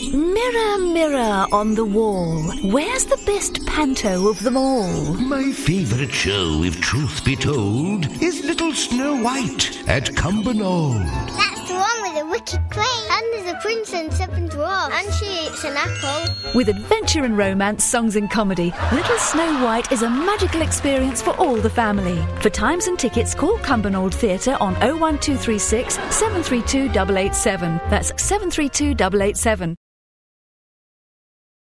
Mirror, mirror on the wall, where's the best panto of them all? My favourite show, if truth be told, is Little Snow White at Cumbernauld. That's the one with the wicked queen. And there's a prince and 7 dwarfs. And she eats an apple. With adventure and romance, songs and comedy, Little Snow White is a magical experience for all the family. For times and tickets, call Cumbernauld Theatre on 01236 732 887. That's 732 887.